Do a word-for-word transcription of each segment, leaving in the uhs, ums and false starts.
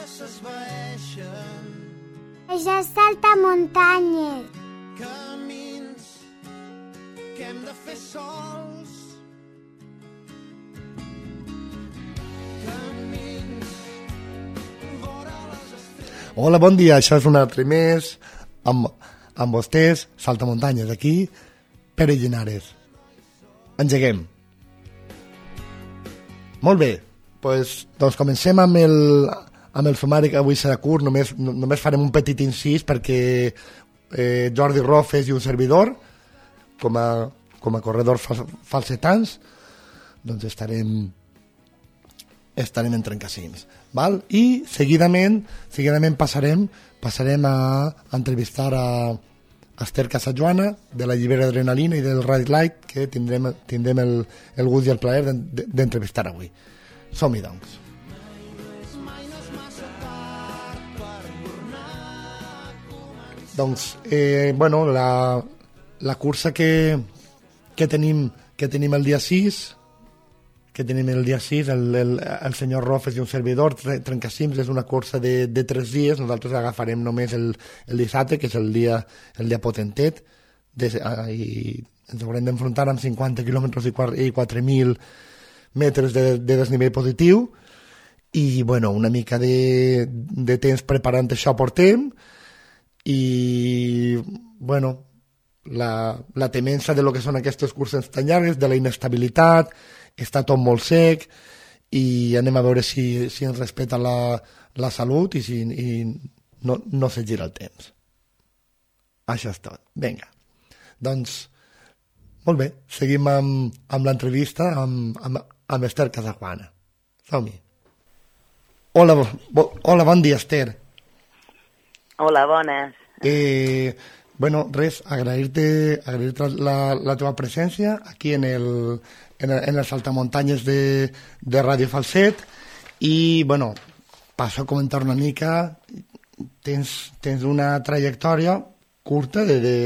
s'esvaeixen. Això és saltamuntanyes. Camins que hem de fer sols. Camins vora les estrelles. Hola, bon dia, això és un altre mes amb, amb vostès, Saltamuntanyes, aquí, Pere Llinares. Engeguem. Molt bé, pues, doncs comencem amb el, amb el sumari, que avui serà curt, només, només farem un petit incís perquè eh, Jordi Rofes i un servidor, com a, com a corredors fal, falsetans, doncs estarem, estarem en trencacims. Val? I seguidament, seguidament passarem, passarem a, a entrevistar a Esther Casajoana, de la Llibera Adrenalina i del Red Light, que tindrem, tindrem el, el gust i el plaer d'entrevistar avui. Som-hi, doncs. Doncs, eh, bueno, la, la cursa que, que, tenim, que tenim el dia sis, que tenim el dia sis, el, el, el senyor Rofes i un servidor, Trencacims, és una cursa de, de tres dies. Nosaltres agafarem només el, el dissabte, que és el dia, el dia potentet, de, i ens haurem d'enfrontar amb cinquanta quilòmetres i quatre mil metres de, de desnivell positiu, i bueno, una mica de, de temps preparant això portem, i bueno, la, la temença de lo que són aquestes curses tan llargues, de la inestabilitat, està tot molt sec, i anem a veure si, si ens respecta la, la salut i si i no, no se gira el temps. Això és tot. Vinga. Doncs, molt bé, seguim amb, amb l'entrevista amb, amb, amb Esther Casajoana. Som-hi. Hola, bo, hola, bon dia, Esther. Hola, bones. Eh, bueno, res, agrair-te agrair la, la teva presència aquí en el, en el, en el Saltamuntanyes de, de Ràdio Falset, i, bueno, passo a comentar una mica. Tens, tens una trajectòria curta de, de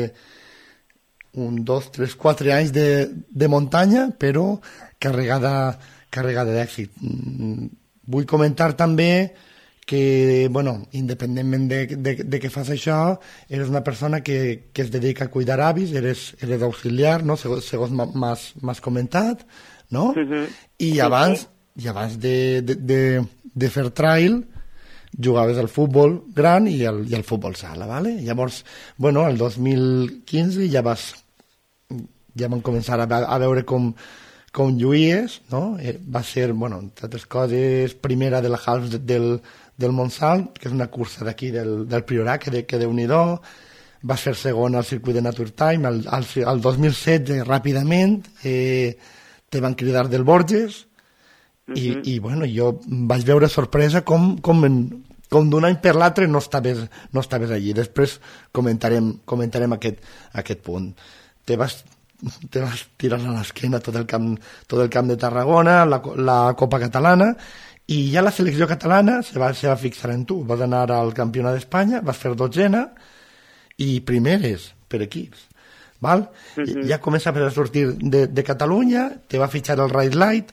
un, dos, tres, quatre anys de, de muntanya, però carregada, carregada d'èxit. Vull comentar també que, bueno, independentment de, de, de que fas això, eres una persona que, que es dedica a cuidar avis, eres, eres auxiliar, no? Segons, segons m'has comentat, no? Uh-huh. I, sí, abans, sí. I abans de, de, de, de fer trail, jugaves al futbol gran i al, i al futbol sala, ¿vale? Llavors, bueno, el dos mil quinze ja vas, ja vam començar a, a veure com, com lluïes, no? Eh, va ser, bueno, entre altres coses, primera de la half del, del Montsalt, que és una cursa d'aquí del, del Priorat, que, de, que Déu-n'hi-do. Va ser segon al circuit de Nature Time. El, el, el dos mil setze, ràpidament, eh, te van cridar del Borges, i, uh-huh. i bueno, jo vaig veure sorpresa com, com, en, com d'un any per l'altre no estaves, no estaves allí. Després comentarem, comentarem aquest, aquest punt. Te vas, te vas tirar a l'esquena tot el camp, tot el camp de Tarragona, la, la Copa Catalana, i ja la selecció catalana se va, se va fixar en tu. Vas anar al Campionat d'Espanya, vas fer dotzena i primeres per equips. Val? Uh-huh. Ja començaves a sortir de, de Catalunya, te va fitxar el Red Light,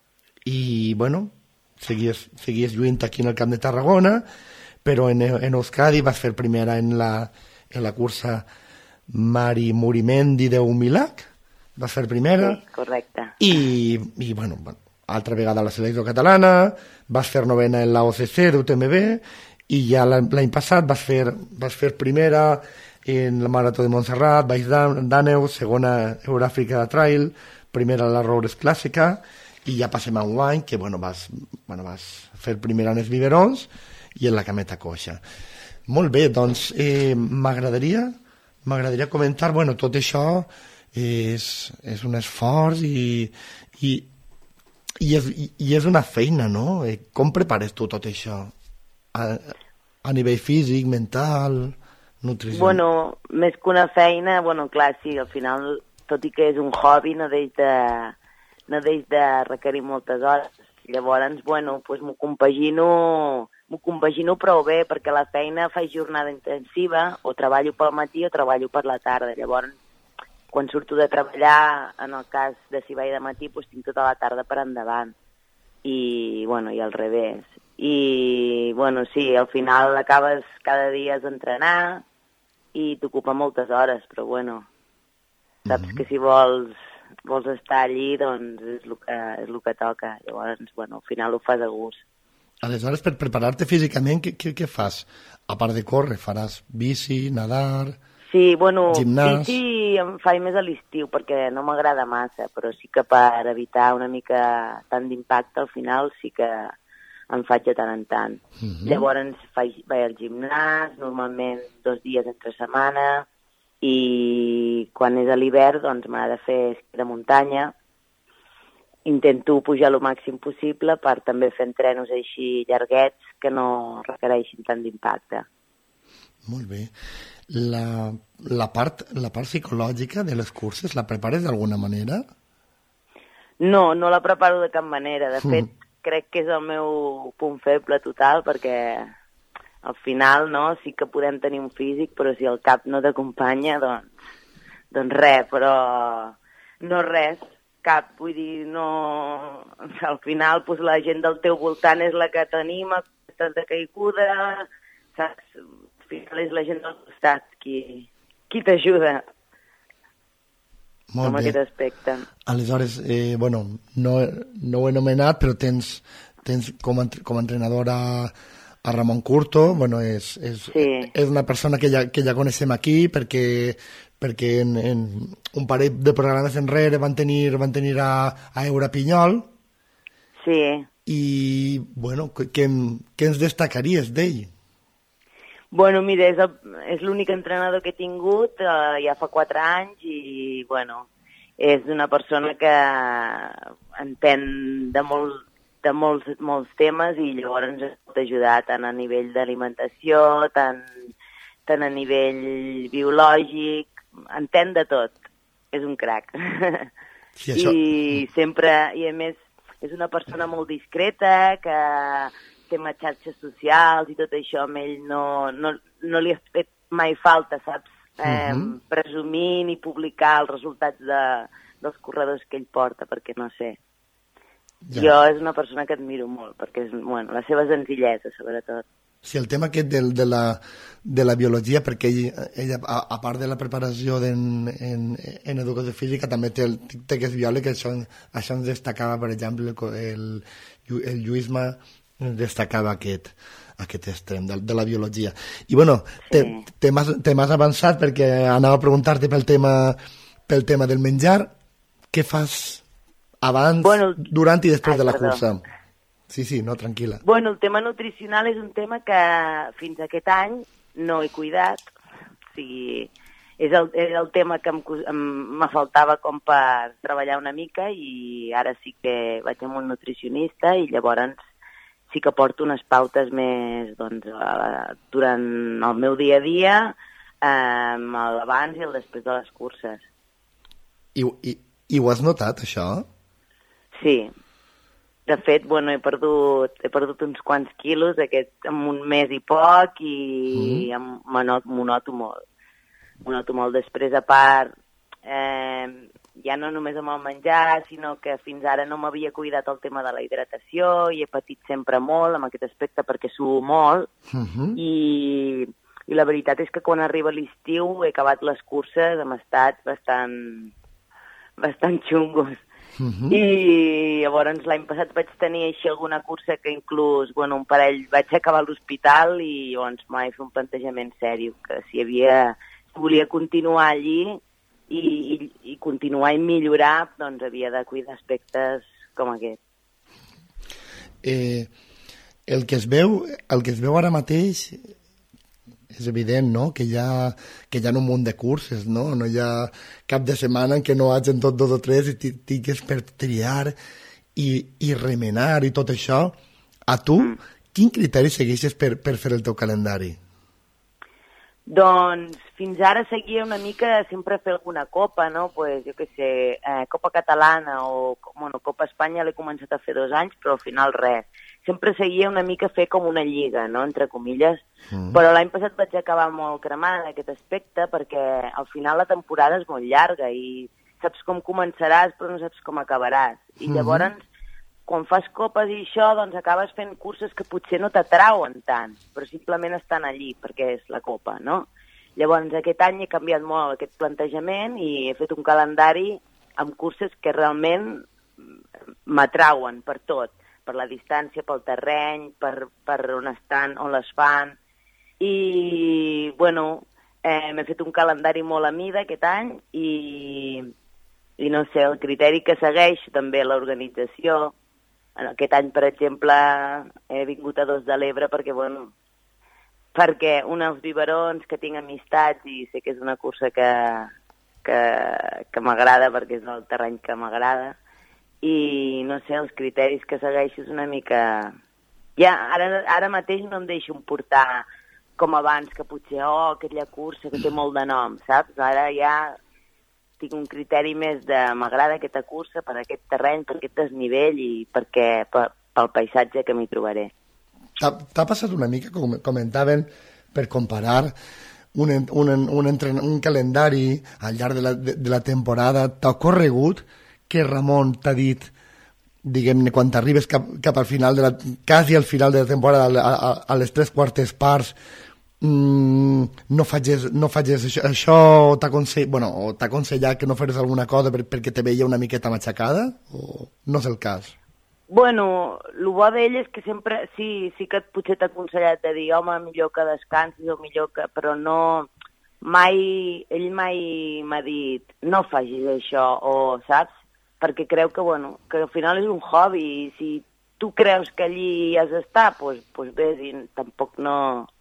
i bueno, seguies, seguies lluint aquí en el camp de Tarragona, però en, en Euskadi vas fer primera en la, en la cursa Mari Murimendi de Humilac, vas fer primera. Sí, correcte. I, i bueno, altra vegada a la selecció catalana, vas fer novena en la O C C d'U T M B, i ja l'any passat vas fer, vas fer primera en la Marató de Montserrat, Baix d'Àneu, segona Euràfrica Trail, primera a la Roures Clàssica, i ja passem a un any que bueno, vas, bueno, vas fer primera en els biberons i en la cameta coixa. Molt bé, doncs eh, m'agradaria m'agradaria comentar, bueno, tot això és, és un esforç i, i, i, és, i és una feina, no? Com prepares tu tot això? A, a nivell físic, mental, nutrició? Bueno, més que una feina, bueno, clar, sí, al final, tot i que és un hobby, no deix de no deix de requerir moltes hores. Llavors, bueno, pues m'ho compagino, m'ho compagino prou bé, perquè la feina faig jornada intensiva, o treballo pel matí o treballo per la tarda. Llavors, quan surto de treballar, en el cas de si vaig de matí, pues tinc tota la tarda per endavant. i, bueno, i al revés. I, bueno, sí, al final acabes cada dia d'entrenar i t'ocupa moltes hores, però, bueno, saps mm-hmm. que si vols, vols estar allí, doncs és el que, és el que toca. Llavors, bueno, al final ho fas a gust. Aleshores, per preparar-te físicament, què, què, què fas? A part de córrer, faràs bici, nadar, sí, bueno, gimnàs... bici em faig més a l'estiu perquè no m'agrada massa, però sí que per evitar una mica tant d'impacte, al final sí que em faig de tant en tant. Mm-hmm. Llavors faig, vaig al gimnàs, normalment dos dies entre setmana, i quan és a l'hivern doncs m'ha de fer esquí de muntanya. Intento pujar el màxim possible per també fer entrenos així llarguets que no requereixin tant d'impacte. Molt bé. La, la, part, la part psicològica de les curses la prepares d'alguna manera? No, no la preparo de cap manera. De fet, mm. crec que és el meu punt feble total perquè al final no, sí que podem tenir un físic, però si el cap no t'acompanya, doncs, doncs res, però no res. Cap, vull dir, no... Al final, pues, la gent del teu voltant és la que t'anima, estàs de caiguda, saps? Al final és la gent del costat qui, qui t'ajuda. Molt en bé. Aquest aspecte. Aleshores, eh, bueno, no, no ho he anomenat, però tens, tens com, a, com a entrenadora a Ramon Curto. Bueno, és, és, sí. és una persona que ja, que ja coneixem aquí perquè... perquè en, en un parell de programes enrere van tenir, van tenir a, a Eura Pinyol. Sí. I, bueno, què, què ens destacaries d'ell? Bueno, mira, és, el, és l'únic entrenador que he tingut eh, ja fa quatre anys i, bueno, és una persona que entén de, molt, de molts, molts temes i llavors ens pot ajudar tant a nivell d'alimentació, tant, tant a nivell biològic, entén de tot, és un crac. Sí, això... I sempre, i a més, és una persona molt discreta, que té xarxes socials i tot això, amb ell no, no, no li ha fet mai falta, saps? Eh, uh-huh. Presumir ni publicar els resultats de, dels corredors que ell porta, perquè no sé. Ja. Jo és una persona que admiro molt, perquè és, bueno, la seva senzillesa, sobretot. Sí, el tema aquest de, de, la, de la biologia, perquè ell, ella, a, a part de la preparació en, en, en educació física, també té, el, té que és biòleg, això, això ens destacava, per exemple, el, el Lluïsma destacava aquest, aquest extrem de, de la biologia. I, bueno, sí. te m'has avançat perquè anava a preguntar-te pel tema, pel tema del menjar. Què fas abans, bueno, durant i després ai, de la perdó. cursa? Sí, sí, no, tranquil·la. Bueno, el tema nutricional és un tema que fins aquest any no he cuidat. O sigui, és el, és el tema que me faltava com per treballar una mica i ara sí que vaig amb un nutricionista i llavors sí que porto unes pautes més doncs, durant el meu dia a dia, eh, l'abans i el després de les curses. I, i, i ho has notat, això? Sí. De fet, bueno, he perdut, he perdut uns quants quilos aquest en un mes i poc i mm. m'ho noto molt. M'ho noto molt. Després, a part, eh, ja no només amb el menjar, sinó que fins ara no m'havia cuidat el tema de la hidratació i he patit sempre molt amb aquest aspecte perquè suo molt mm-hmm. i, i la veritat és que quan arriba l'estiu he acabat les curses, hem estat bastant, bastant xungos. Uh-huh. I llavors l'any passat vaig tenir així alguna cursa que inclús, bueno, un parell, vaig acabar a l'hospital i llavors m'ha de fer un plantejament sèrio, que si havia, si volia continuar allí i, i, i continuar i millorar, doncs havia de cuidar aspectes com aquest. Eh, el que es veu, el que es veu ara mateix és evident, no?, que hi ha, que hi ha un munt de curses, no? No hi ha cap de setmana en què no hagin tot dos o tres i tingues per triar i, i remenar i tot això. A tu, mm. quin criteri segueixes per, per fer el teu calendari? Doncs fins ara seguia una mica sempre fer alguna copa, no? Pues, jo què sé, eh, Copa Catalana o bueno, Copa Espanya l'he començat a fer dos anys, però al final res. Sempre seguia una mica fer com una lliga, no?, entre comilles, mm. però l'any passat vaig acabar molt cremada en aquest aspecte perquè al final la temporada és molt llarga i saps com començaràs però no saps com acabaràs. I mm-hmm. llavors quan fas copes i això, doncs acabes fent curses que potser no t'atrauen tant, però simplement estan allí perquè és la copa, no? Llavors, aquest any he canviat molt aquest plantejament i he fet un calendari amb curses que realment m'atrauen per tot, per la distància, pel terreny, per, per on estan, on les fan. I, bueno, eh, m'he fet un calendari molt a mida aquest any i, i no sé, el criteri que segueix també l'organització. Aquest any, per exemple, he vingut a Dos de l'Ebre perquè, bueno, perquè un dels biberons que tinc amistats i sé que és una cursa que, que, que m'agrada perquè és el terreny que m'agrada i no sé, els criteris que segueixo és una mica... Ja, ara, ara mateix no em deixo portar com abans, que potser, oh, aquella cursa que té molt de nom, saps? Ara ja tinc un criteri més de m'agrada aquesta cursa per aquest terreny, per aquest desnivell i perquè, per, pel paisatge que m'hi trobaré. T'ha passat una mica, com comentaven, per comparar un, un, un, entren, un calendari al llarg de la, de, de la temporada? T'ha ocorregut que Ramon t'ha dit, diguem-ne, quan t'arribes cap, cap al final, de la, quasi al final de la temporada, a, a, a les tres quartes parts, mmm, no facis, no facis això, això t'ha aconsell, bueno, aconsellat que no faris alguna cosa per, perquè te veia una miqueta matxacada? O no és el cas? Bueno, el bo d'ell és que sempre, sí, sí que potser t'ha aconsellat de dir, home, millor que descansis o millor que... Però no, mai, ell mai m'ha dit, no facis això, o saps? Perquè creu que, bueno, que al final és un hobby i si tu creus que allí has d'estar, doncs, doncs ves i tampoc no...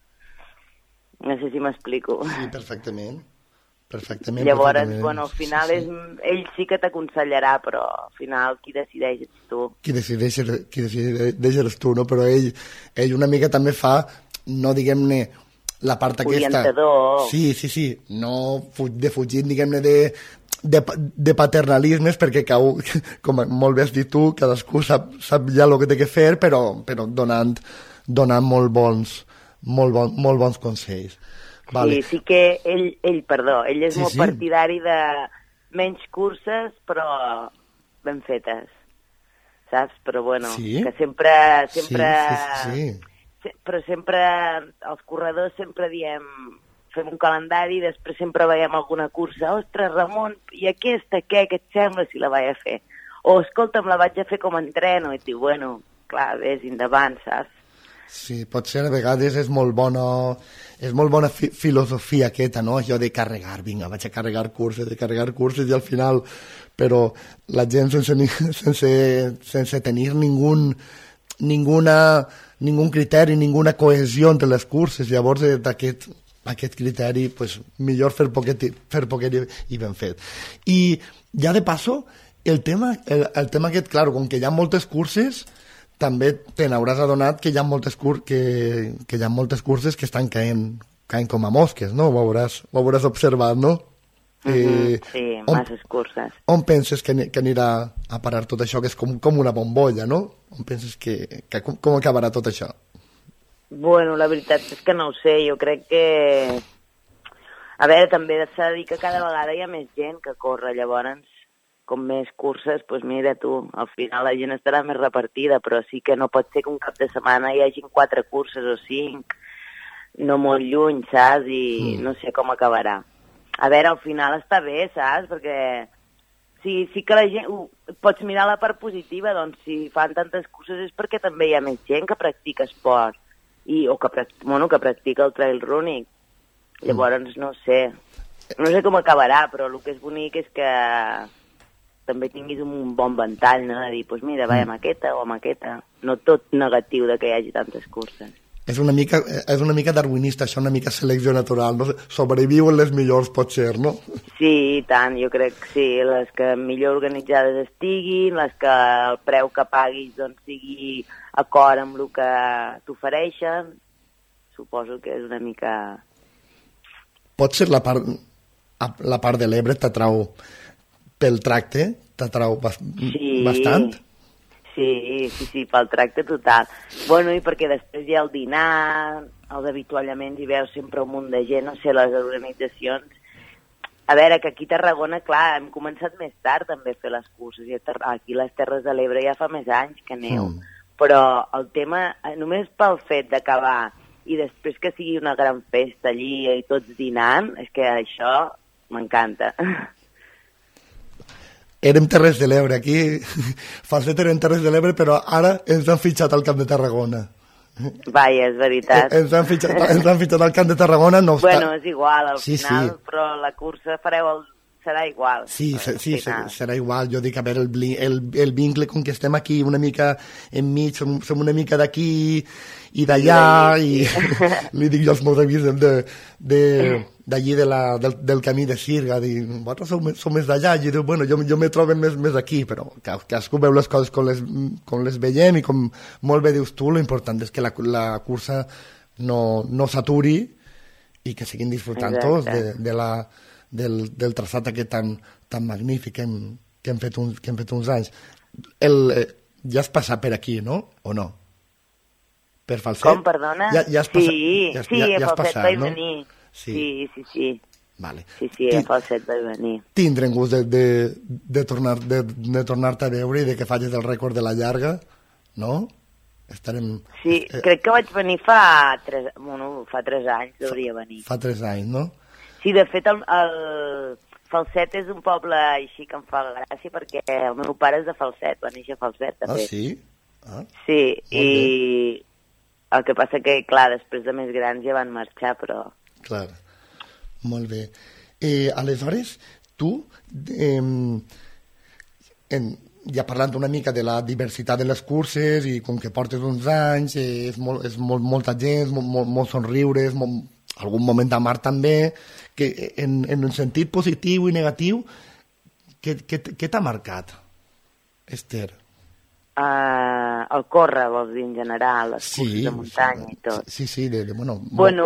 No sé si m'explico. Sí, perfectament. Perfectament. Llavors, perfectament. bueno, al final sí, sí. És, ell sí que t'aconsellarà, però al final qui decideix ets tu. Qui decideix, qui decideix és tu, no? Però ell, ell una mica també fa, no diguem-ne, la part aquesta... Orientador. Sí, sí, sí, no de fugir, diguem-ne, de, de, de paternalismes, perquè cau, com molt bé has dit tu, cadascú sap, sap ja el que té que fer, però, però donant, donant molt bons, molt, bon, molt bons consells. Vale. Sí, sí que ell, ell, perdó, ell és sí, molt sí. partidari de menys curses, però ben fetes, saps? Però bueno, sí? que sempre... sempre sí, sí, sí. Però sempre, els corredors sempre diem, fem un calendari i després sempre veiem alguna cursa. Ostres, Ramon, i aquesta, què? Què et sembla si la vaig a fer? O, escolta'm, la vaig a fer com a entreno. I et diu, bueno, clar, vés, endavant, saps? Sí, potser a vegades és molt bona, és molt bona fi filosofia aquesta, no? Això de carregar, vinga, vaig a carregar curses, de carregar curses i al final, però la gent sense, sense, sense tenir ningun, ninguna, ningun criteri, ninguna cohesió entre les curses, llavors d'aquest aquest criteri, pues, millor fer poquet, fer poquet i, i ben fet. I ja de passo, el tema, el, el tema aquest, clar, com que hi ha moltes curses, també te n'hauràs adonat que hi ha moltes, cur que, que hi ha moltes curses que estan caent, caent com a mosques, no? Ho hauràs, ho hauràs observat, no? Mm -hmm, eh, sí, masses curses. On penses que, que anirà a parar tot això, que és com, com una bombolla, no? On penses que, que com, com acabarà tot això? Bueno, la veritat és que no ho sé, jo crec que... A veure, també s'ha de dir que cada vegada hi ha més gent que corre, llavors com més curses, doncs mira tu, al final la gent estarà més repartida, però sí que no pot ser que un cap de setmana hi hagin quatre curses o cinc, no molt lluny, saps? I mm. no sé com acabarà. A veure, al final està bé, saps? Perquè sí, sí que la gent... Uh, pots mirar la part positiva, doncs si fan tantes curses és perquè també hi ha més gent que practica esport, i, o que, bueno, que practica el trail running. Llavors, no sé, no sé com acabarà, però el que és bonic és que també tinguis un bon ventall, no? De dir, doncs mira, vaig amb aquesta o amb aquesta. No tot negatiu de que hi hagi tantes curses. És una mica, és una mica darwinista, això, una mica selecció natural, no? Sobreviuen les millors, pot ser, no? Sí, i tant, jo crec que sí, les que millor organitzades estiguin, les que el preu que paguis doncs sigui acord amb el que t'ofereixen, suposo que és una mica... Pot ser la part, la part de l'Ebre t'atrau pel tracte? T'atrau sí. bastant? Sí, sí, sí, pel tracte total. Bueno, i perquè després hi ha el dinar, els avituallaments, i veus sempre un munt de gent, no sé, les organitzacions, A veure, que aquí a Tarragona, clar, hem començat més tard també a fer les curses, i aquí a les Terres de l'Ebre ja fa més anys que neu. Mm. Però el tema, només pel fet d'acabar i després que sigui una gran festa allí i tots dinant, és que això m'encanta. Érem Terres de l'Ebre, aquí Falset érem Terres de l'Ebre, però ara ens han fitxat al Camp de Tarragona. Vaja, és veritat. Ens han fitxat, ens han fitxat al Camp de Tarragona. No bueno, és igual, al sí, final, sí. Però la cursa fareu el... serà igual. Sí, sí, sí serà igual. Jo dic, a veure, el, el, el vincle com que estem aquí una mica enmig, som, som una mica d'aquí i d'allà, i, i li dic jo als meus amics de, de, d'allí de la, del, del camí de Sirga, dic, vosaltres sou, sou més d'allà, i diu, bueno, jo, jo me trobo més, més aquí, però cadascú veu les coses com les, com les veiem, i com molt bé dius tu, l'important és que la, la cursa no, no s'aturi i que seguim disfrutant tots de, de la Del, del traçat aquest tan, tan magnífic que hem, que hem, fet, un, que hem fet uns anys. El, eh, ja has passat per aquí, no? O no? Per Falset? Com, perdona? Ja, ja has sí, passat, ja, sí, ja, ja a has Falset passat, vaig no? venir. Sí, sí, sí. sí. Vale. Sí, sí, a Falset vaig venir. Tindrem gust de, de, de, tornar, de, de tornar-te a veure i de que facis el rècord de la llarga, no? Estarem... Sí, eh, crec que vaig venir fa tres, bueno, fa tres anys, hauria venir. Fa tres anys, no? Sí, de fet, el, el Falset és un poble així que em fa gràcia perquè el meu pare és de Falset, va néixer a Falset, de fet. Ah, sí? Ah, sí, i bé. El que passa que, clar, després de més grans ja van marxar, però... Clar, molt bé. Eh, aleshores, tu, eh, en, ja parlant una mica de la diversitat de les curses i com que portes uns anys, eh, és, molt, és molt, molta gent, molt, molt, molt somriures, molt, algun moment d'amar també, que en, en un sentit positiu i negatiu, què, què, què t'ha marcat, Esther? Uh, el córrer, vols dir, en general, les sí, curses de muntanya sí, i tot. Sí, sí, de, de, bueno... Bueno,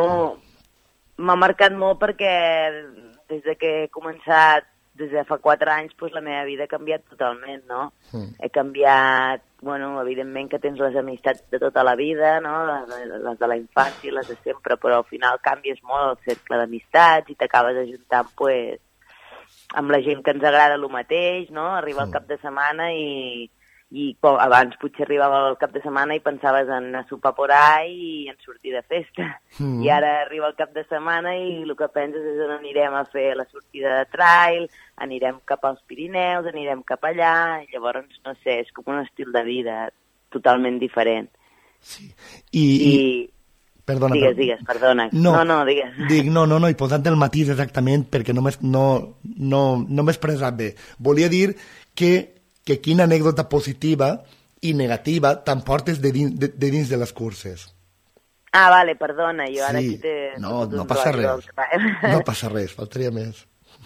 m'ha marcat molt perquè des de que he començat, des de fa quatre anys, pues, la meva vida ha canviat totalment, no? Mm. He canviat, bueno, evidentment que tens les amistats de tota la vida, no? Les, les de la infància, les de sempre, però al final canvies molt el cercle d'amistats i t'acabes ajuntant, pues, amb la gent que ens agrada el mateix, no? Arriba mm. el cap de setmana i... i abans potser arribava el cap de setmana i pensaves en anar a sopar por ahí i en sortir de festa. Mm. I ara arriba el cap de setmana i el que penses és on anirem a fer la sortida de trail, anirem cap als Pirineus, anirem cap allà, i llavors, no sé, és com un estil de vida totalment diferent. Sí. I... I... Perdona, digues, digues, perdona. No, no, no digues. Dic, no, no, no, i posant el matís exactament perquè no m'he no, no, no m'he expressat bé. Volia dir que que quina anècdota positiva i negativa t'emportes de, din, de, de dins de les curses. Ah, vale, perdona, jo ara sí. aquí té... No, no passa res, no passa res, faltaria més.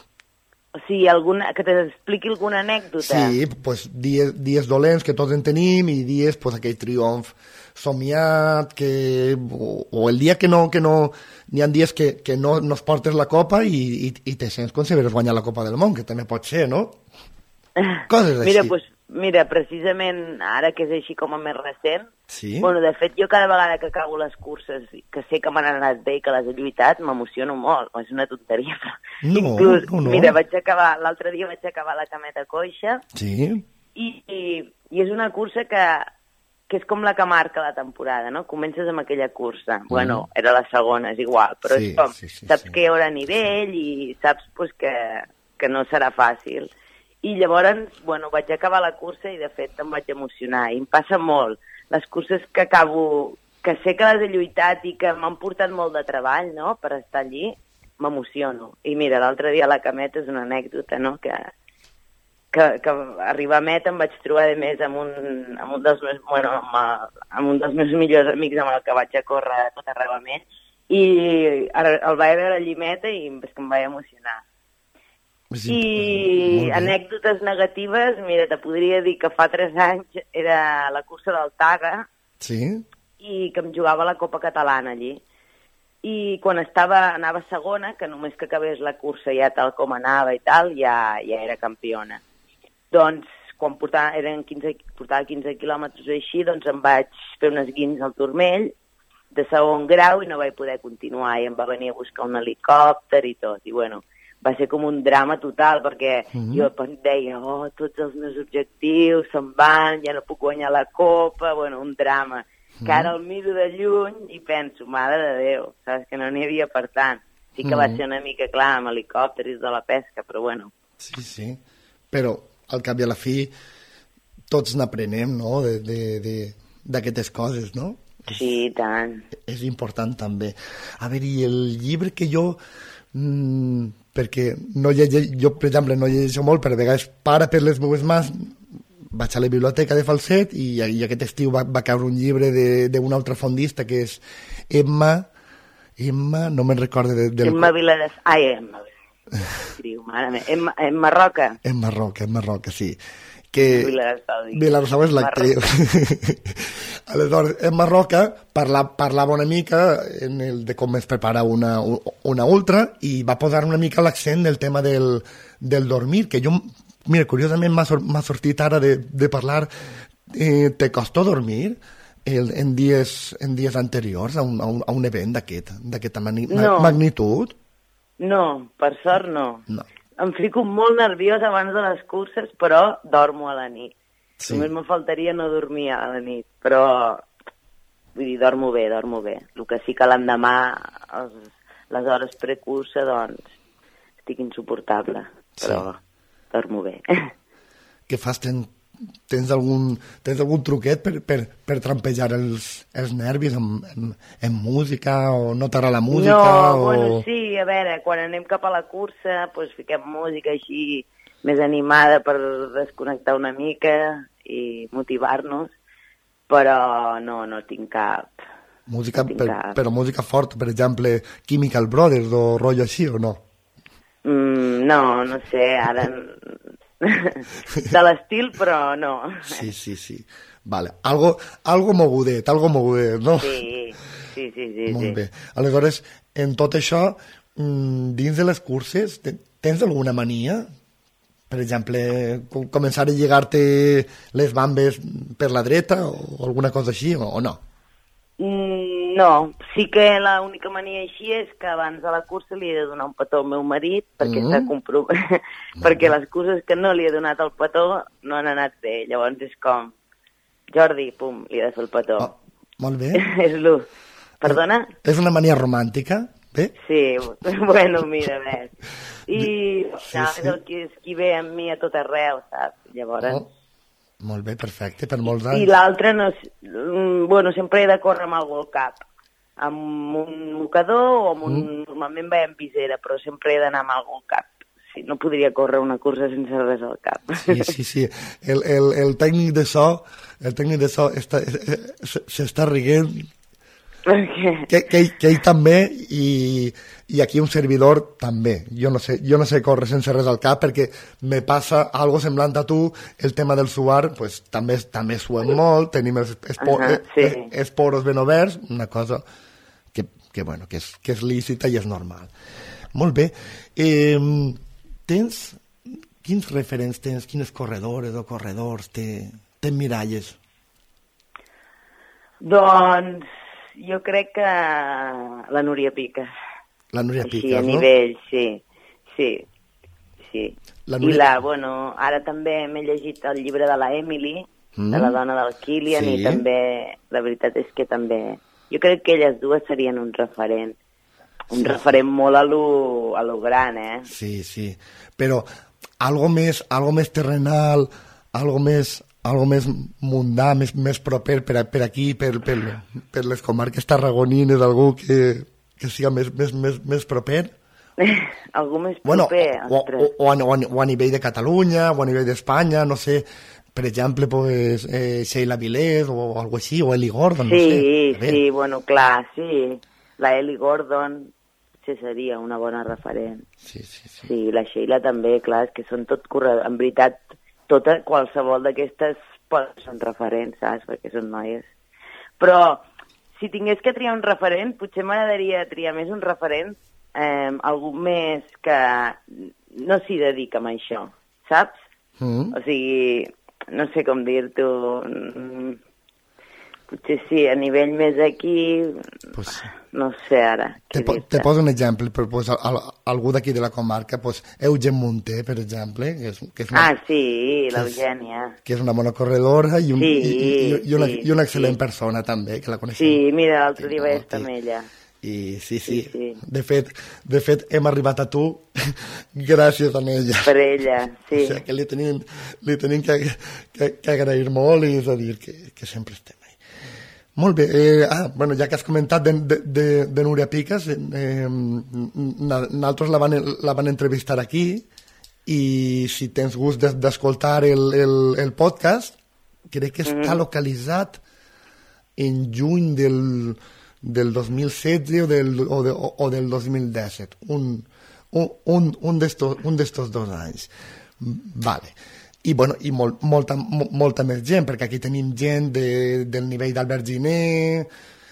O sigui, alguna, que t'expliqui alguna anècdota? Sí, pues, dies, dies dolents que tots en tenim i dies, pues, aquell triomf somiat, que, o, o el dia que no, que no, n'hi ha dies que, que no, no es portes la copa i, i, i te sents com si hagués guanyat la Copa del Món, que també pot ser, no? Coses així. Mira, pues, mira, precisament ara que és així com a més recent, sí? Bueno, de fet, jo cada vegada que acabo les curses, que sé que m'han anat bé i que les he lluitat, m'emociono molt, és una tonteria, però... No, Inclús, no, no. Mira, vaig acabar, l'altre dia vaig acabar la cameta coixa, sí? i, i, i és una cursa que, que és com la que marca la temporada, no? Comences amb aquella cursa, mm. bueno, era la segona, és igual, però sí, és com, sí, sí, saps sí. que hi haurà nivell i saps pues, que, que no serà fàcil. I llavors, bueno, vaig acabar la cursa i, de fet, em vaig emocionar. I em passa molt. Les curses que acabo, que sé que les he lluitat i que m'han portat molt de treball, no?, per estar allí, m'emociono. I mira, l'altre dia a la cameta és una anècdota, no?, que, que, que arribar a meta em vaig trobar, de més, amb un, amb un dels meus, bueno, amb, amb un dels meus millors amics amb el que vaig a córrer a tot arreu amb ell, i el vaig veure allí a meta i és que em vaig emocionar. Sí, I anècdotes negatives, mira, te podria dir que fa tres anys era la cursa del Taga, sí? I que em jugava la Copa Catalana allí. I quan estava, anava segona, que només que acabés la cursa ja tal com anava i tal, ja, ja era campiona. Doncs, quan portava, eren quinze, portava quinze quilòmetres o així, doncs em vaig fer un esguins al turmell de segon grau i no vaig poder continuar, i em va venir a buscar un helicòpter i tot, i bueno... va ser com un drama total, perquè Mhm. jo deia, oh, tots els meus objectius se'n van, ja no puc guanyar la copa, bueno, un drama. Que ara el miro de lluny i penso, mare de Déu, saps, que no n'hi havia per tant. Sí que va Mhm. ser una mica, clar, amb helicòpters de la pesca, però bueno. Sí, sí. Però, al cap i a la fi, tots n'aprenem, no?, de, de, de, d'aquestes coses, no? Sí, i tant. És important també. A veure, i el llibre que jo... Mmm, perquè no llegeix, jo, per exemple, no llegeixo molt, però a vegades para per les meves mans, vaig a la biblioteca de Falset i, i aquest estiu va, va caure un llibre d'una altra fondista que és Emma... Emma, no me'n recordo de, del... Emma Vilares... Ai, Emma Escriu, mare meva. Emma, Emma Roca. Emma Roca, Emma Roca, sí. Que... Vilarsau, dic. Vilarsau és l'actriu. Aleshores, Emma Roca parla, parlava una mica en el de com es prepara una, una ultra i va posar una mica l'accent del tema del, del dormir, que jo, mira, curiosament m'ha sor, sortit ara de, de parlar, eh, te costó dormir el, en, dies, en dies anteriors a un, a un, a un event d'aquesta mani, No. magnitud? No, per sort no. No. Em fico molt nerviós abans de les curses, però dormo a la nit. Sí. Només me faltaria no dormir a la nit, però vull dir, dormo bé, dormo bé. El que sí que l'endemà, els, les hores precursa, doncs, estic insuportable, però Sí. dormo bé. Què fas? Ten, tens, algun, tens algun truquet per, per, per trampejar els, els nervis en, en, en música o no t'agrada la música? No, o... bueno, sí, a veure, quan anem cap a la cursa, doncs fiquem música així més animada per desconnectar una mica i motivar-nos, però no, no tinc cap... Música, no tinc per, cap. però música forta, per exemple, Chemical Brothers o rotllo així, o no? Mm, no, no sé, ara... de l'estil, però no. Sí, sí, sí. Vale. Algo, algo mogudet, algo mogudet, no? Sí, sí, sí, sí. Molt sí. bé. Aleshores, en tot això, mm, dins de les curses, te- tens alguna mania? Per exemple, co- començar a lligar-te les bambes per la dreta o alguna cosa així, o, o no? Mm, no, sí que l'única mania així és que abans de la cursa li he de donar un petó al meu marit perquè Mm. està comprovat, perquè les curses que no li he donat el petó no han anat bé, llavors és com Jordi, pum, li he de fer el petó. Oh, molt bé. és l'ú. Perdona? És una mania romàntica, bé? Sí, bueno, mira, ves. I Sí, no, sí. és el que, és qui ve amb mi a tot arreu, saps? Llavors... Oh, molt bé, perfecte, per molts I anys. l'altre, no, és- mm, bueno, sempre he de córrer amb algú al cap. Amb un mocador o amb un... Mm. Normalment vaig amb visera, però sempre he d'anar amb algú al cap. Sí, no podria córrer una cursa sense res al cap. Sí, sí, sí. El, el, el tècnic de so, el tècnic de so està, s'està riguent, Perquè... que, que, ell, que ell també i, i aquí un servidor també. Jo no sé, jo no sé córrer sense res al cap perquè me passa algo semblant a tu, el tema del suar, pues, també, també suem molt, tenim els, espo, Ahà, sí. eh, els poros ben oberts, una cosa que, que, bueno, que, és, que és lícita i és normal. Molt bé. Eh, tens, quins referents tens, quines corredores o corredors te, t'emmiralles? Doncs jo crec que la Núria Pica. La Núria Així, Piques, a no? nivell, sí. Sí, sí. La I Núria- la, bueno, ara també m'he llegit el llibre de la Emily, Mm. de la dona del Kilian, Sí. i també, la veritat és que també... Jo crec que elles dues serien un referent. Un Sí. referent molt a lo, a lo gran, eh? Sí, sí. Però algo més, algo més terrenal, algo més, algo més mundà, més, més proper per, a- per aquí, per, per, per les comarques tarragonines, algú que, que siga més, més, més, més proper? Algú més Bueno, proper, o, o, ostres. o, a, o, a, o a nivell de Catalunya, o a nivell d'Espanya, no sé, per exemple, pues, eh, Sheila Vilés o algo així, o Eli Gordon, no sé. Sí, A veure. sí, bueno, clar, sí. La Ellie Gordon sí seria una bona referent. Sí, sí, sí. Sí, la Sheila també, clar, és que són tot corredors. En veritat, tota, qualsevol d'aquestes poden són referents, saps? Perquè són noies. Però, si tingués que triar un referent, potser m'agradaria triar més un referent, eh, algú més que no s'hi dedica a això, saps? Mm. O sigui, no sé com dir-t'ho... mm, Potser sí, a nivell més aquí, Pues, no sé ara. te, què po- dir-te. te poso un exemple, però pues, al, algú d'aquí de la comarca, pues, Eugen Munté, per exemple, que és, que és una, Ah, sí, l'Eugènia. que és una bona corredora i, un, Sí, i, i, i, una, sí, i una excel·lent sí. persona també, que la coneixem. Sí, mira, l'altre dia vaig no, estar amb ella. I sí, sí, Sí, sí. De, fet, de fet hem arribat a tu gràcies a ella. Per ella, sí. O sigui que li tenim, li tenim que, que, que agrair molt i és a dir que, que sempre estem ahí. Molt bé. Eh, ah, bueno, ja que has comentat de, de, de, de Núria Picas, eh, nosaltres la van, la van entrevistar aquí i si tens gust de- d'escoltar el, el, el podcast, crec que està Mhm. localitzat en juny del, del dos mil setze o del, o, de, o, o del dos mil disset. Un, un, un, un d'estos un d'estos dos anys. Vale. I, bueno, i molt, molta, mo- molta més gent, perquè aquí tenim gent de, del nivell d'Albert Giner,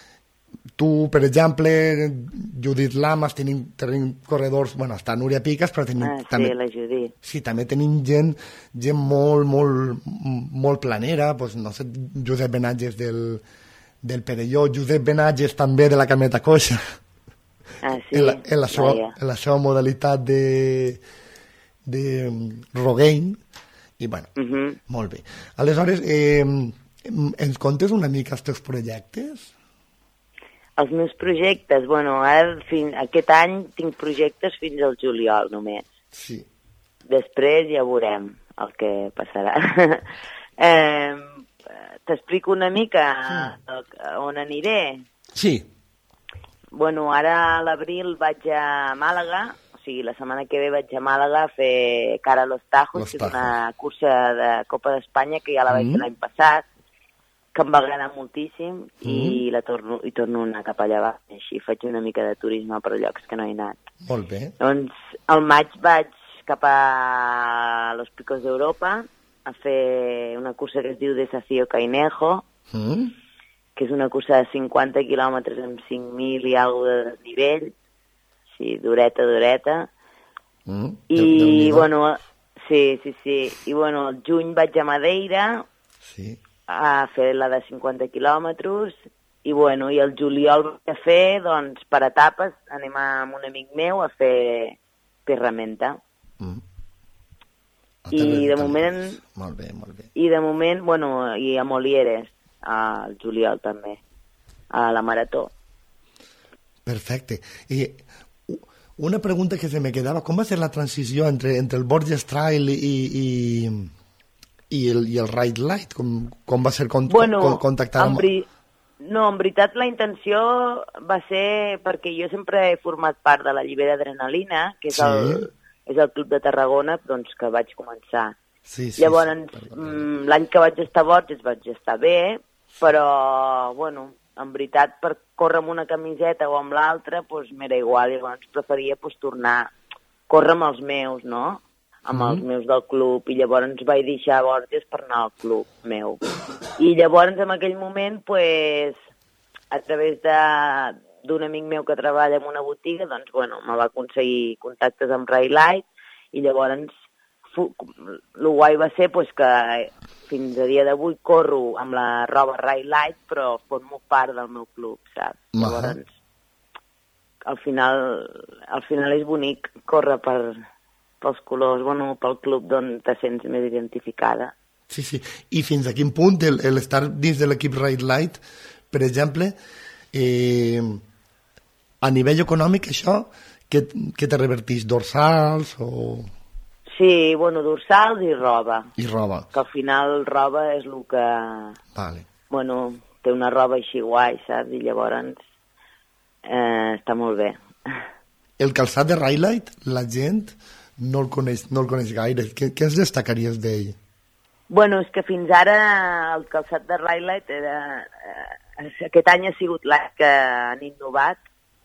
tu, per exemple, Judit Lamas, tenim, tenim corredors, bueno, està Núria Picas, però tenim Ah, sí, també, la Judit. sí, també tenim gent, gent molt, molt, molt planera, pues, no sé, Josep Benatges del, del Perelló, Josep Benatges també de la Cameta Coixa, Ah, sí, en, la, en, la seva, vaja. en la seva modalitat de, de Rogaine, i bueno, Mhm. molt bé. Aleshores, eh, ens contes una mica els teus projectes? Els meus projectes, bueno, ara, fin, aquest any tinc projectes fins al juliol només. Sí. Després ja veurem el que passarà. eh, T'explico una mica sí. on aniré. Sí. Bueno, ara a l'abril vaig a Màlaga, o sigui, la setmana que ve vaig a Màlaga a fer Cara a los Tajos, Los que és Tajos. una cursa de Copa d'Espanya que ja la vaig Mm. fer l'any passat, que em va agradar moltíssim Mm. i la torno, i torno a anar cap allà baix. Així faig una mica de turisme per llocs que no he anat. Molt bé. Doncs al maig vaig cap a Los Picos d'Europa a fer una cursa que es diu Desafío Cainejo, Mm. que és una cursa de cinquanta quilòmetres amb cinc mil i alguna de desnivell, sí, dureta, dureta. Mm. I, Déu-n'hi-do. bueno, sí, sí, sí. I, bueno, al juny vaig a Madeira Sí. a fer la de cinquanta quilòmetres i, bueno, i el juliol vaig a fer, doncs, per etapes, anem amb un amic meu a fer Pirramenta. Mm. I de moment- Molt bé, molt bé. I de moment, bueno, i a Molieres, al juliol també, a la Marató. Perfecte. I u- una pregunta que se me quedava, com va ser la transició entre, entre el Borges Trail i, i, i, el, i el Ride Light? Com, com va ser con, Bueno, con, contactar en amb... veri... no, en veritat la intenció va ser perquè jo sempre he format part de la Llibera Adrenalina, que és, Sí. el, és el club de Tarragona, doncs que vaig començar. Sí, sí, Llavors, sí, perdó, perdó. mm, l'any que vaig estar a Borges vaig estar bé, però, bueno, en veritat, per córrer amb una camiseta o amb l'altra, doncs m'era igual, llavors preferia doncs, tornar a córrer amb els meus, no?, amb Mhm. els meus del club, i llavors vaig deixar Borges per anar al club meu. I llavors, en aquell moment, pues, a través de d'un amic meu que treballa en una botiga, doncs, bueno, me va aconseguir contactes amb Ray Light, i llavors fu- el guai va ser pues, que fins a dia d'avui corro amb la roba Ray Light, però formo part del meu club, saps? Ahà. Llavors, al final, al final és bonic córrer per, pels colors, bueno, pel club d'on te sents més identificada. Sí, sí. I fins a quin punt el, el estar dins de l'equip Ride Light, per exemple, eh, a nivell econòmic, això, què, què te reverteix? Dorsals o... Sí, bueno, dorsals i roba, i roba? que al final roba és el que, Vale. bueno, té una roba així guai, saps? I llavors eh, està molt bé. El calçat de Ride Light, la gent no el coneix, no el coneix gaire. Què, què ens destacaries d'ell? Bueno, és que fins ara el calçat de Rylight era... Eh, aquest any ha sigut l'any que han innovat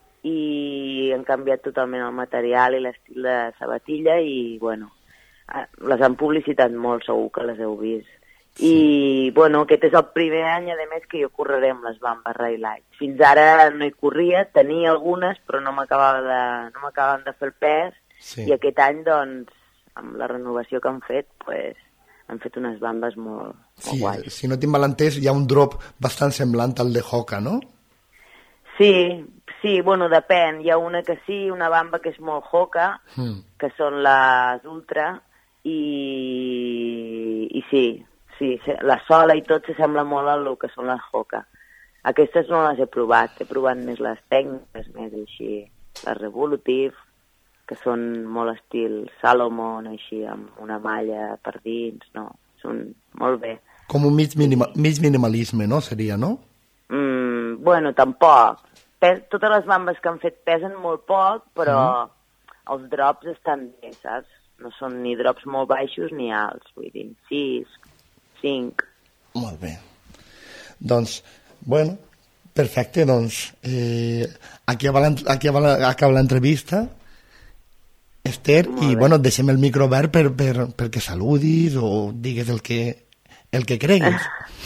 i han canviat totalment el material i l'estil de sabatilla i, bueno, eh, les han publicitat molt, segur que les heu vist. Sí. I, bueno, aquest és el primer any, a més, que jo correré amb les Bambas Rylight. Fins ara no hi corria, tenia algunes, però no m'acabava de, no m'acabaven de fer el pes, Sí. i aquest any, doncs, amb la renovació que han fet, pues, han fet unes bambes molt, Sí, molt guais. si no tinc mal entès, hi ha un drop bastant semblant al de Hoka, no? Sí, sí, bueno, depèn. Hi ha una que sí, una bamba que és molt Hoka, Mm. que són les Ultra, i, i sí, sí, se- la sola i tot s'assembla molt al que són les Hoka. Aquestes no les he provat, he provat més les tècniques, més així, les Revolutive, que són molt estil Salomon, així, amb una malla per dins, no? Són molt bé. Com un mig, minima, mig minimalisme, no? Seria, no? Mm, bueno, tampoc. Pes, totes les bambes que han fet pesen molt poc, però mm. els drops estan bé, saps? No són ni drops molt baixos ni alts, vull dir, sis, cinc. Molt bé. Doncs, bueno, perfecte, doncs, eh, aquí acaba l'ent- aquí acaba acaba l'entrevista, Esther, Molt i, bé. bueno, et deixem el micro obert per, per, perquè saludis o digues el que, el que creguis.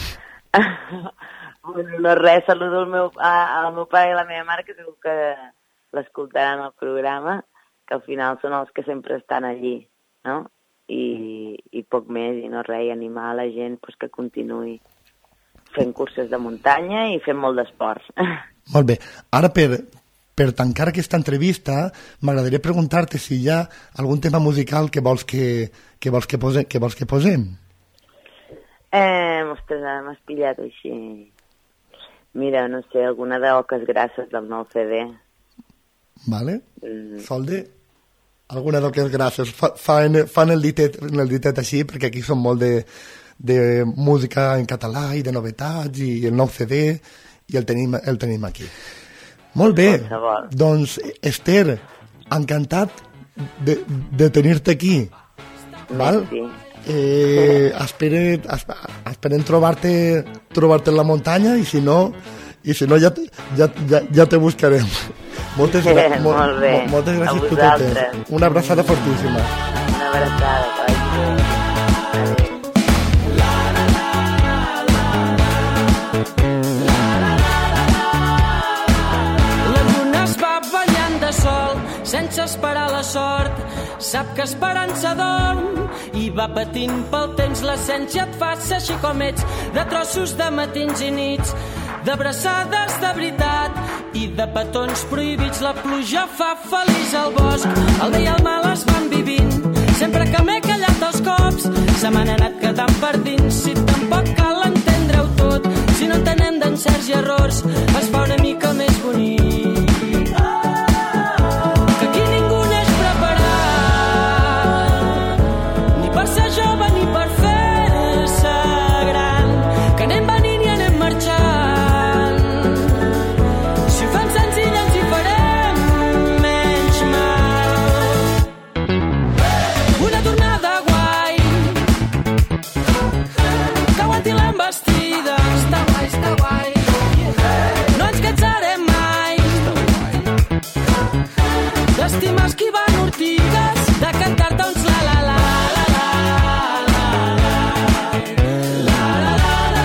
Bueno, no res, saludo el meu, a, al meu pare i la meva mare, que segur que l'escoltaran al programa, que al final són els que sempre estan allí, no? I, i poc més, i no res, i animar a la gent pues, que continuï fent curses de muntanya i fent molt d'esport. Molt bé. Ara, per, per tancar aquesta entrevista, m'agradaria preguntar-te si hi ha algun tema musical que vols que, que, vols que, pose, que, vols que posem. Eh, ostres, ara m'has pillat així. Mira, no sé, alguna d'Oques Grasses del nou C D. Vale? Mm. Solde, alguna d'aquestes gràcies. Fa, fan, fan el ditet, el ditet així, perquè aquí són molt de, de música en català i de novetats, i el nou C D, i el tenim, el tenim aquí. Molt bé. Qualsevol. Doncs, Esther, encantat de, de tenir-te aquí. Val? Sí. Eh, espere, esp- esperem trobar-te trobar-te en la muntanya, i si no i si no ja, te- ja, ja, ja te buscarem. Moltes, gra mo Molt bé. mo moltes A gràcies per tot vosaltres. temps. Una abraçada fortíssima. Una abraçada, que vagi bé. Adéu. La lluna es va banyant de sol, sense esperar la sort. Sap que esperança dorm i va patint pel temps. L'essència et fa ser així com ets, de trossos de matins i nits, d'abraçades de veritat i de petons prohibits. La pluja fa feliç al bosc, el bé i el mal es van vivint. Sempre que m'he callat els cops, se m'han anat quedant per dins. Si tampoc cal entendre-ho tot, si no entenem d'encerts i errors, es fa una mica més bonic. Que aquí ningú neix preparat, ni per ser jove ni per fer-se gran, que anem venint i anem marxant. Si ho fem senzill ens hi farem menys mal. Una tornada guai, que aguanti l'embestida. Està guai, està guai. No ens cansarem mai d'estimar esquivant ortigues, de cantar-te uns la la la la la la la la la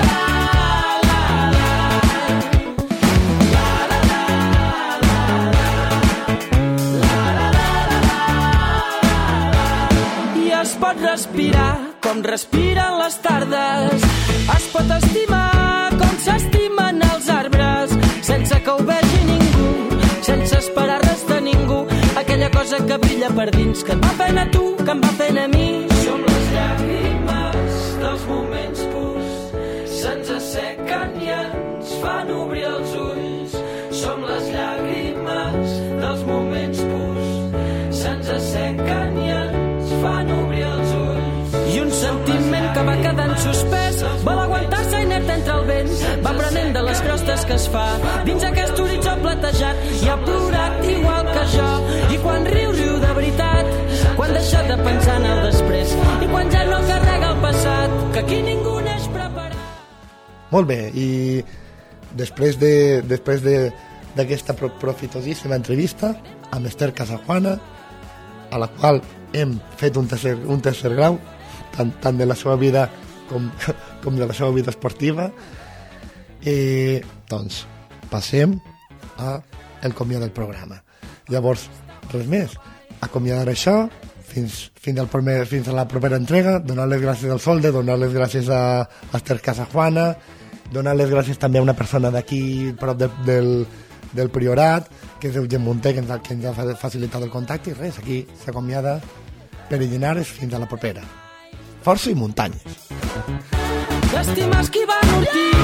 I es pot respirar com respiren les tardes, es pot estimar com s'estimen els arbres, sense que ho vegi ningú, sense esperar res de ningú, aquella cosa que brilla per dins, que et va fent a tu, que em va fent a mi. Som les llàgrimes dels moments purs, se'ns assequen i ens fan obrir els ulls. Som les llàgrimes dels moments purs, se'ns assequen i ens fan obrir els ulls. I un sentiment que va quedant suspès, vol aguantar-se inert entre el vent, va prenent de les crostes que es fa dins aquest horitzó platejat, i ha plorat igual que jo, i quan riu, riu de veritat, quan deixa de pensar en el després, i quan ja no carrega el passat, que aquí ningú neix preparat. Molt bé, i després de després de d'aquesta pro profitosíssima entrevista amb Esther Casajuana, a la qual hem fet un tercer, un tercer grau, tant, tant de la seva vida com, com de la seva vida esportiva, eh, doncs passem a el comiat del programa. Llavors, res més, acomiadar això fins, fins, al primer, fins a la propera entrega, donar les gràcies al Solde, donar les gràcies a, a Esther Casajuana, donar les gràcies també a una persona d'aquí prop de, del, del Priorat, que és Eugen Munté, que ens, ha, que ens ha facilitat el contacte, i res, aquí s'acomiada Pere Llinares fins a la propera. Força i muntanyes. T'estimes qui va sortir